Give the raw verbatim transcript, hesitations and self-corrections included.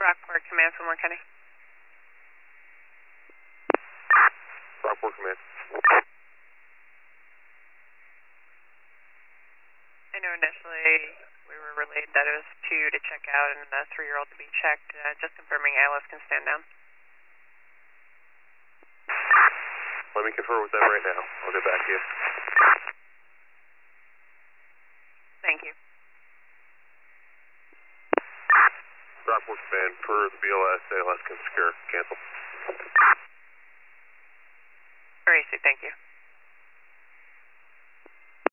Rockport Command from Warren County. Rockport Command. I know initially we were relayed that it was two to check out and a three-year-old to be checked. Uh, just confirming Alice can stand down. Let me confer with them right now. I'll get back to you. Thank you. Rockport Command, per the B L S, A L S can secure. Cancel. All right, thank you.